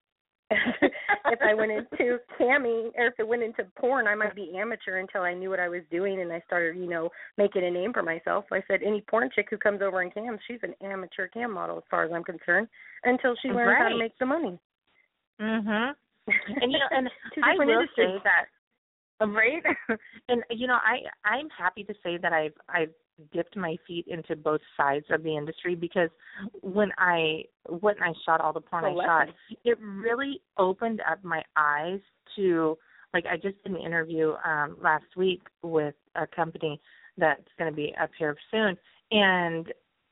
If I went into camming or if it went into porn, I might be amateur until I knew what I was doing and I started, you know, making a name for myself. So I said, any porn chick who comes over and cams, she's an amateur cam model as far as I'm concerned, until she learns how to make the money. And you know, and I will say that, right? And you know, I'm happy to say that I've dipped my feet into both sides of the industry, because when I shot all the porn I shot, it really opened up my eyes to, like, I just did an interview last week with a company that's going to be up here soon, and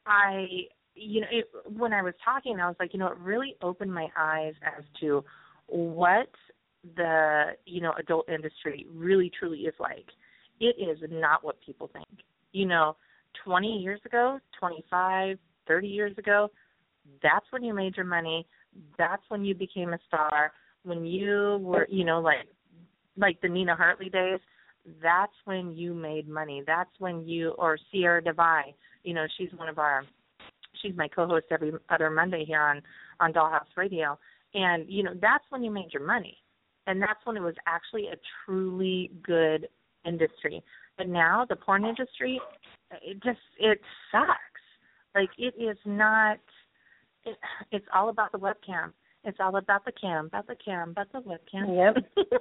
when I was talking, I was like, you know, it really opened my eyes as to what the, you know, adult industry really truly is like. It is not what people think. You know, 20 years ago, 25, 30 years ago, that's when you made your money. That's when you became a star. When you were, you know, like the Nina Hartley days, that's when you made money. That's when or Sierra Devine, you know, she's my co-host every other Monday here on Dollhouse Radio. And, you know, that's when you made your money. And that's when it was actually a truly good industry. But now the porn industry, it sucks. Like, it is not, it's all about the webcam. It's all about the cam, about the webcam. Yep.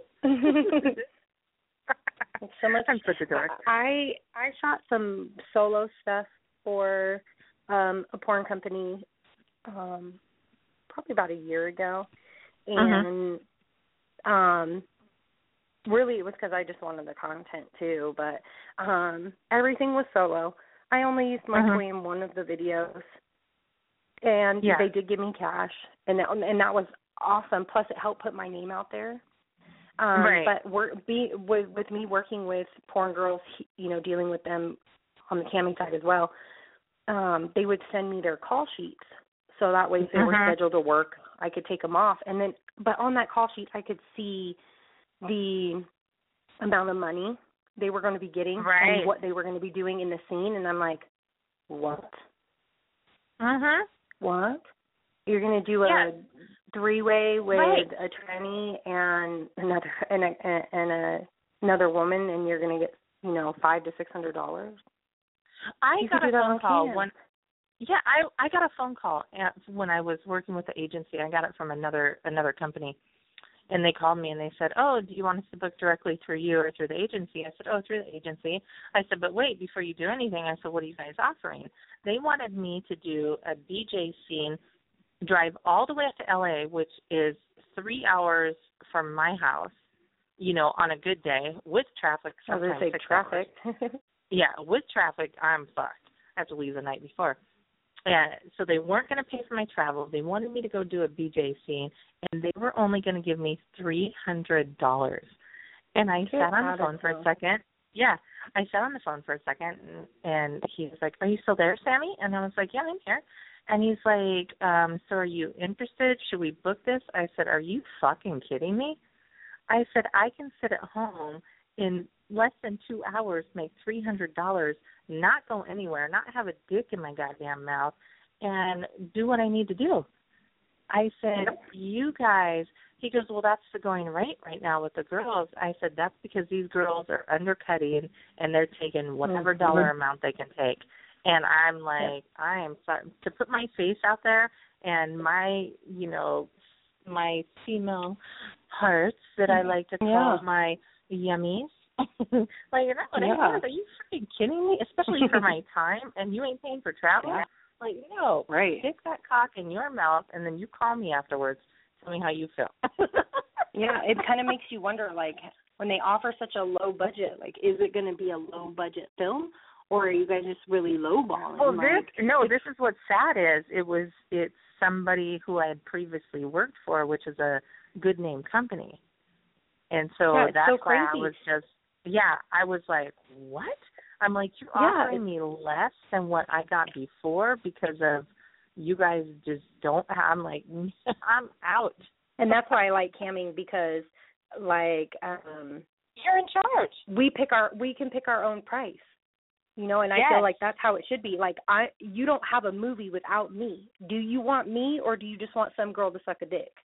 So much. I'm such a dork. I shot some solo stuff for a porn company probably about a year ago. And really, it was because I just wanted the content too, but everything was solo. I only used my toy in one of the videos, and they did give me cash, and that was awesome. Plus, it helped put my name out there. But with me working with porn girls, you know, dealing with them on the camming side as well, they would send me their call sheets, so that way if they were scheduled to work, I could take them off, and then but on that call sheet, I could see the amount of money they were going to be getting and what they were going to be doing in the scene, and I'm like, what? What? You're going to do a three-way with a tranny and another woman, and you're going to get $500 to $600. I got a phone call I got a phone call when I was working with the agency. I got it from another company. And they called me and they said, oh, do you want us to book directly through you or through the agency? I said, oh, through the agency. I said, but wait, before you do anything, I said, what are you guys offering? They wanted me to do a BJ scene, drive all the way up to L.A., which is 3 hours from my house, on a good day, with traffic. Sometimes 6 traffic. Yeah, with traffic, I'm fucked. I have to leave the night before. So they weren't going to pay for my travel. They wanted me to go do a BJ scene, and they were only going to give me $300. And I sat on the phone for a second. Yeah, I sat on the phone for a second, and he was like, are you still there, Sammy? And I was like, yeah, I'm here. And he's like, so are you interested? Should we book this? I said, are you fucking kidding me? I said, I can sit at home in less than 2 hours, make $300, not go anywhere, not have a dick in my goddamn mouth, and do what I need to do. I said, you guys, he goes, well, that's the going rate right now with the girls. I said, that's because these girls are undercutting and they're taking whatever dollar amount they can take. And I'm like, I am sorry to put my face out there and my, my female hearts that I like to call my yummies. Like, you know what I mean? Are you freaking kidding me? Especially for my time, and you ain't paying for travel. Yeah. Like, no, stick that cock in your mouth, and then you call me afterwards. Tell me how you feel. Yeah, it kind of makes you wonder, like, when they offer such a low budget, like, is it going to be a low budget film, or are you guys just really lowballing? Oh, this is what's sad is it's somebody who I had previously worked for, which is a good name company, and so that's so why I was just. Yeah, I was like, what? I'm like, you're offering me less than what I got before because of you guys just don't. I'm like, I'm out. And that's why I like camming because, like, you're in charge. We can pick our own price, and I feel like that's how it should be. Like, you don't have a movie without me. Do you want me or do you just want some girl to suck a dick?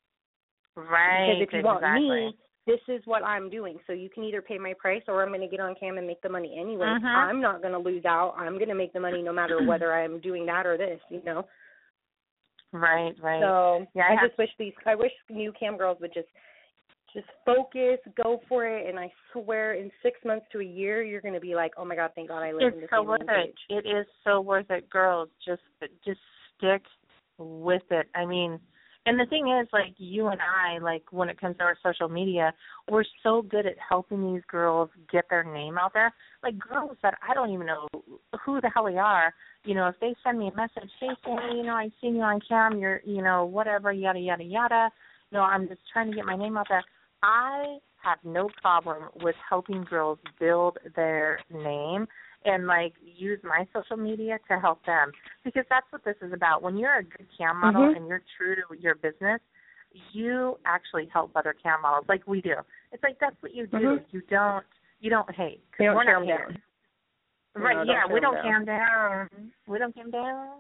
Right. Because if you want me, this is what I'm doing. So you can either pay my price or I'm going to get on cam and make the money anyway. I'm not going to lose out. I'm going to make the money no matter whether I'm doing that or this, Right. So I wish new cam girls would just focus, go for it, and I swear in 6 months to a year you're going to be like, oh my God, thank God I live in this worth it. It is so worth it, girls. Just stick with it. I mean, and the thing is, like, you and I, like, when it comes to our social media, we're so good at helping these girls get their name out there. Like, girls that I don't even know who the hell they are, if they send me a message, hey, Sammy, I've seen you on cam, you're, whatever, yada, yada, yada. I'm just trying to get my name out there. I have no problem with helping girls build their name and, like, use my social media to help them because that's what this is about. When you're a good cam model and you're true to your business, you actually help other cam models like we do. It's like that's what you do. You don't hate. You don't we're cam not down. Right, we don't cam down. We don't cam down.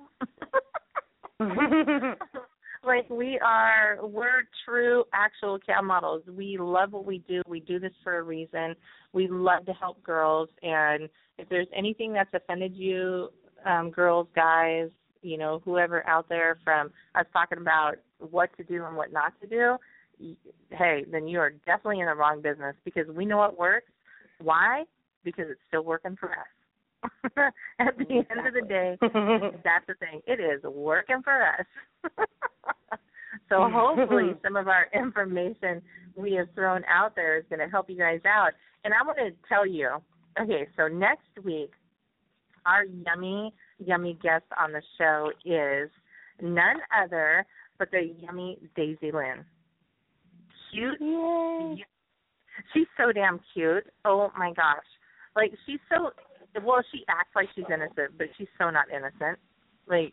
Like, we're true actual cam models. We love what we do. We do this for a reason. We love to help girls. And if there's anything that's offended you, girls, guys, whoever out there from us talking about what to do and what not to do, hey, then you are definitely in the wrong business because we know it works. Why? Because it's still working for us. At the end of the day, that's the thing. It is working for us. So hopefully some of our information we have thrown out there is going to help you guys out. And I want to tell you, okay, so next week, our yummy, yummy guest on the show is none other but the yummy Daisy Lynn. Cute. Yay. She's so damn cute. Oh, my gosh. Like, she's so... Well, she acts like she's innocent, but she's so not innocent. Like,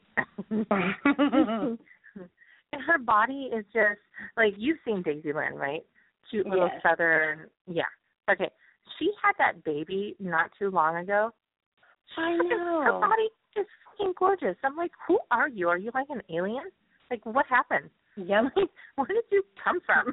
and her body is just, like, you've seen Daisy Lynn, right? Cute little southern, Okay, she had that baby not too long ago. I know. Her body is fucking gorgeous. I'm like, who are you? Are you like an alien? Like, what happened? Yep. Like, where did you come from?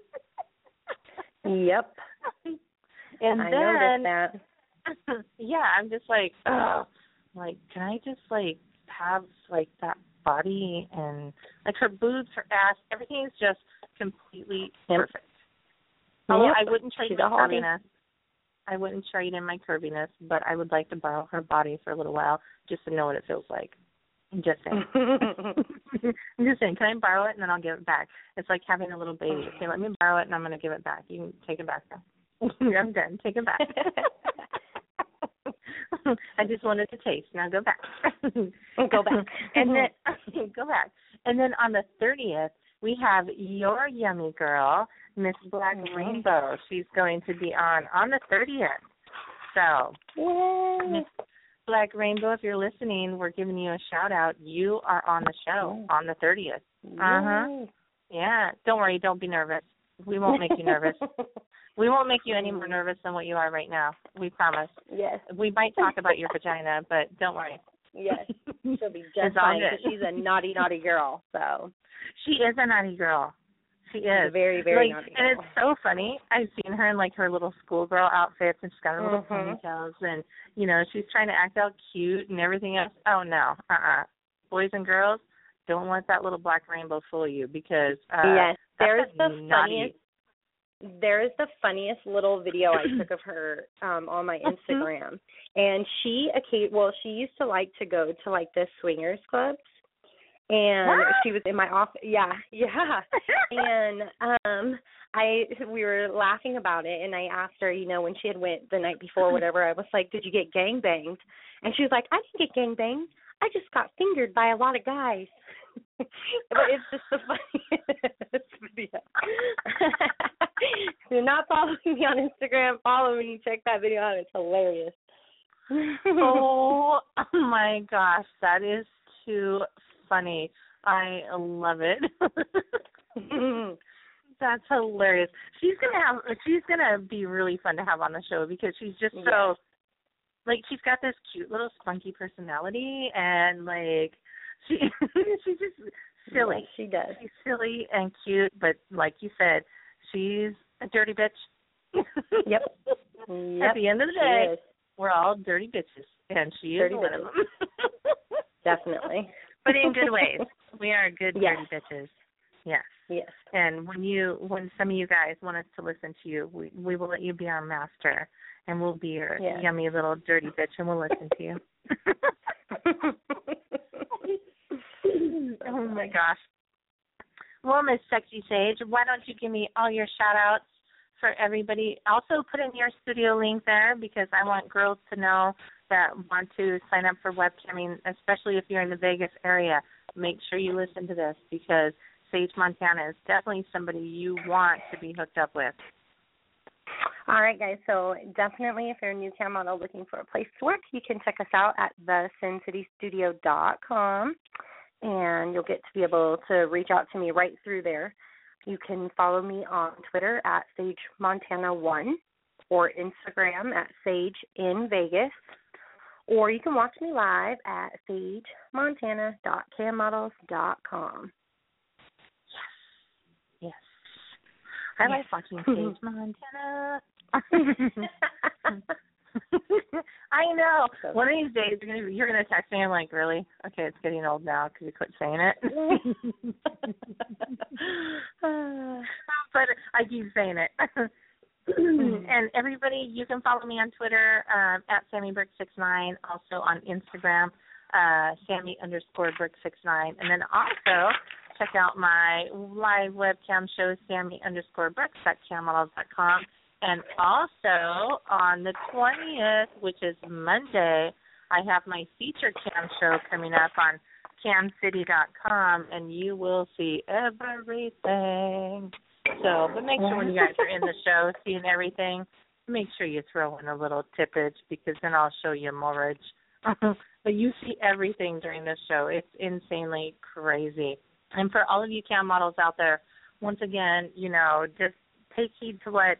Yep. And I then, noticed that. yeah, I'm just like, ugh. Like, can I just, like, have, like, that body and, like, her boobs, her ass, everything is just completely perfect. Oh, Yep. I wouldn't trade She's my a hottie. curviness. I wouldn't trade in my curviness, but I would like to borrow her body for a little while just to know what it feels like. I'm just saying. I'm just saying, can I borrow it and then I'll give it back? It's like having a little baby. Okay, let me borrow it and I'm going to give it back. You can take it back now. I'm done. Take it back. I just wanted to taste. Now go back. Go back. And then go back. And then on the 30th, we have your yummy girl, Miss Black Rainbow. She's going to be on the 30th. So, Miss Black Rainbow, if you're listening, we're giving you a shout out. You are on the show on the 30th. Yeah. Don't worry. Don't be nervous. We won't make you nervous. We won't make you any more nervous than what you are right now. We promise. Yes. We might talk about your vagina, but don't worry. Yes. She'll be just fine because she's a naughty, naughty girl. So she is a naughty girl. She is. She's a very, very naughty girl. And it's so funny. I've seen her in, like, her little schoolgirl outfits, and she's got her little ponytails, and, you know, she's trying to act out cute and everything else. Oh, no. Boys and girls, don't let that little Black Rainbow fool you because yes, there's naughty. There is the funniest little video I took of her on my Instagram, and she used to like to go to like the swingers clubs, and she was in my office. Yeah, and we were laughing about it, and I asked her, you know, when she had went the night before, or whatever. I was like, "Did you get gangbanged?" And she was like, "I didn't get gangbanged. I just got fingered by a lot of guys." But it's just the funniest video. If you're not following me on Instagram, follow me. Check that video out. It's hilarious. Oh my gosh, that is too funny. I love it. That's hilarious. She's gonna be really fun to have on the show because she's just so like she's got this cute little spunky personality and like she's just silly. Yes, she does. She's silly and cute, but like you said, she's a dirty bitch. Yep. At the end of the day, we're all dirty bitches, and she is one of them. Definitely. But in good ways. We are good dirty bitches. Yes. Yes. And when some of you guys want us to listen to you, we will let you be our master, and we'll be your yummy little dirty bitch, and we'll listen to you. Oh, my gosh. Well, Miss Sexy Sage, why don't you give me all your shout-outs for everybody? Also put in your studio link there because I want girls to know that want to sign up for webcamming, especially if you're in the Vegas area. Make sure you listen to this because Sage Montana is definitely somebody you want to be hooked up with. All right, guys. So definitely if you're a new cam model looking for a place to work, you can check us out at thesincitystudio.com. And you'll get to be able to reach out to me right through there. You can follow me on Twitter at SageMontana1 or Instagram at SageInVegas. Or you can watch me live at SageMontana.cammodels.com. Yes. I like watching Sage Montana. I know. One of these days you're gonna text me. I'm like, really? Okay, it's getting old now. Could you quit saying it? But I keep saying it. And everybody, you can follow me on Twitter at SammyBrick69. Also on Instagram, Sammy_Brick69. And then also check out my live webcam show, Sammy_Bricks at cammodels.com. And also on the 20th, which is Monday, I have my feature cam show coming up on camcity.com, and you will see everything. So, but make sure when you guys are in the show seeing everything, make sure you throw in a little tippage because then I'll show you mortgage. But you see everything during this show. It's insanely crazy. And for all of you cam models out there, once again, you know, just take heed to what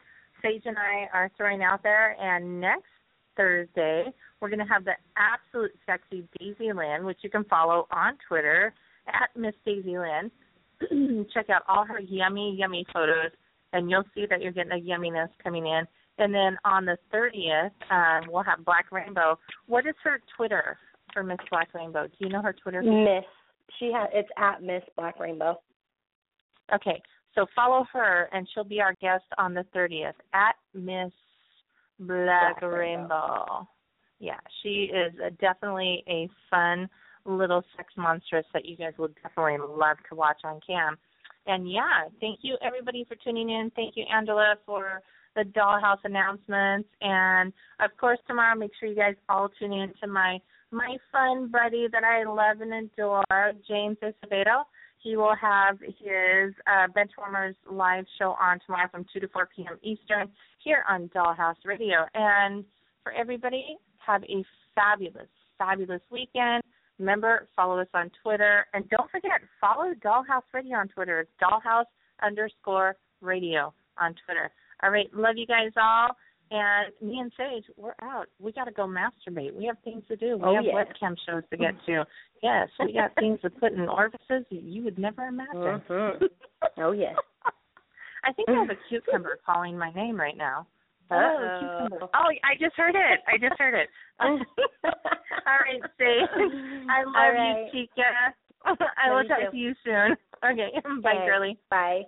Sage and I are throwing out there, and next Thursday we're going to have the absolute sexy Daisy Lynn, which you can follow on Twitter at Miss Daisy Lynn. Check out all her yummy, yummy photos, and you'll see that you're getting a yumminess coming in. And then on the 30th, we'll have Black Rainbow. What is her Twitter for Miss Black Rainbow? Do you know her Twitter? Miss. It's at Miss Black Rainbow. Okay, so follow her, and she'll be our guest on the 30th at Miss Black Rainbow. Yeah, she is definitely a fun little sex monstrous that you guys would definitely love to watch on cam. And, yeah, thank you, everybody, for tuning in. Thank you, Angela, for the Dollhouse announcements. And, of course, tomorrow, make sure you guys all tune in to my fun buddy that I love and adore, James Acevedo. He will have his Benchwarmers live show on tomorrow from 2 to 4 p.m. Eastern here on Dollhouse Radio. And for everybody, have a fabulous, fabulous weekend. Remember, follow us on Twitter. And don't forget, follow Dollhouse Radio on Twitter. It's Dollhouse_radio on Twitter. All right, love you guys all. And me and Sage, we're out. We got to go masturbate. We have things to do. We have webcam shows to get to. Yes, we got things to put in orifices you would never imagine. Mm-hmm. Oh, yes. I think I have a cucumber calling my name right now. Oh, cucumber. Oh, I just heard it. All right, Sage. I love you, Chica. I will talk to you soon. Okay, bye, girlie. Bye.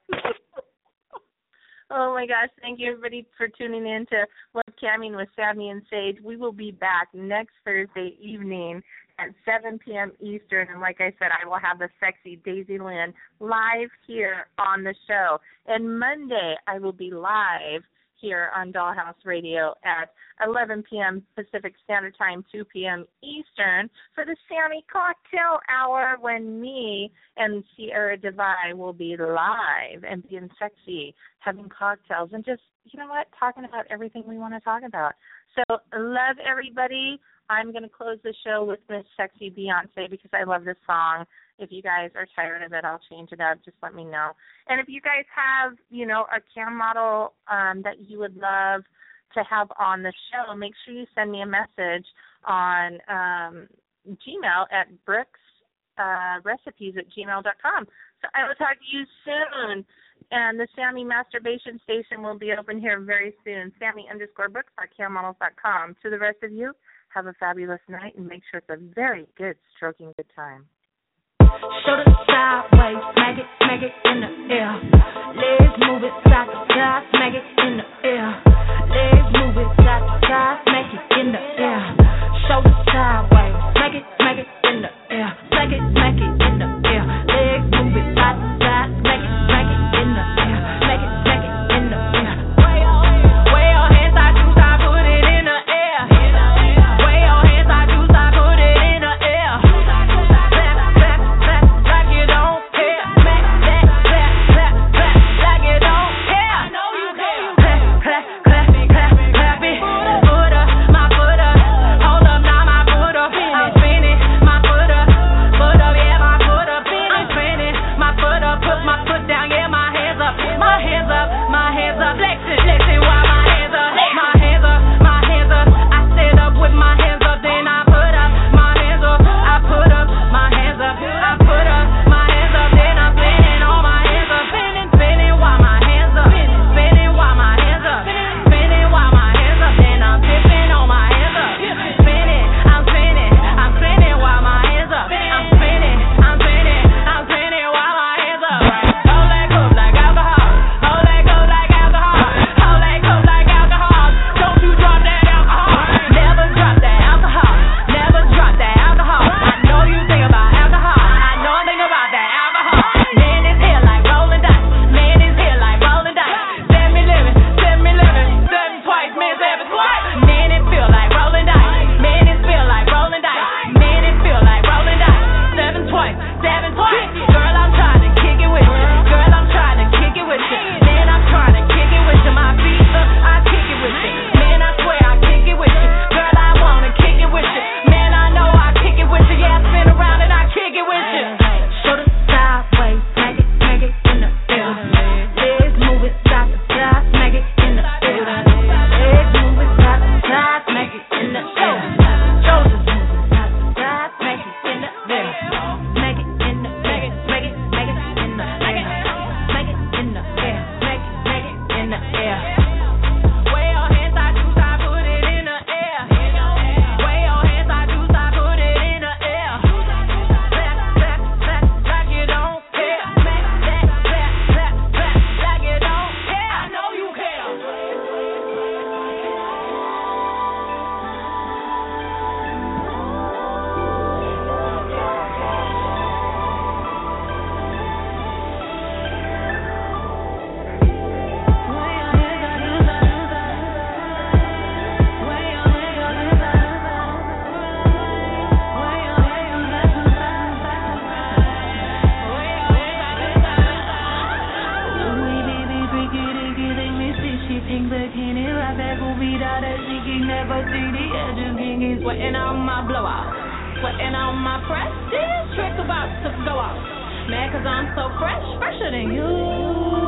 Oh, my gosh. Thank you, everybody, for tuning in to Webcamming with Sammy and Sage. We will be back next Thursday evening at 7 p.m. Eastern. And like I said, I will have the sexy Daisy Lynn live here on the show. And Monday, I will be live here on Dollhouse Radio at 11 p.m. Pacific Standard Time, 2 p.m. Eastern for the Sammy Cocktail Hour, when me and Sierra Devine will be live and being sexy, having cocktails, and just, you know what, talking about everything we want to talk about. So love everybody. I'm going to close the show with Miss Sexy Beyonce because I love this song. If you guys are tired of it, I'll change it up. Just let me know. And if you guys have, you know, a cam model that you would love to have on the show, make sure you send me a message on Gmail at bricksrecipes@gmail.com. So I will talk to you soon. And the Sammy Masturbation Station will be open here very soon. Sammy_Brooks.cammodels.com. To the rest of you, have a fabulous night and make sure it's a very good stroking good time. Show the sideways, smack it in the air. Legs move it side to side, smack it in the air. Legs move it side to side, smack it in the air. Show the sideways, smack it in the air. Smack it in the air. Legs move it side to side, smack it in the air. Smack it in the air. Way your hands like you start, put it in the air. Way your hands like you start, put it in the air. Like you don't care. Smack that, like you don't care. I know you care. Clap it, my footer. edges, gingy, sweating out my blowout. Sweating out my prestige, trick about to go off. Mad cause I'm so fresh, fresher than you.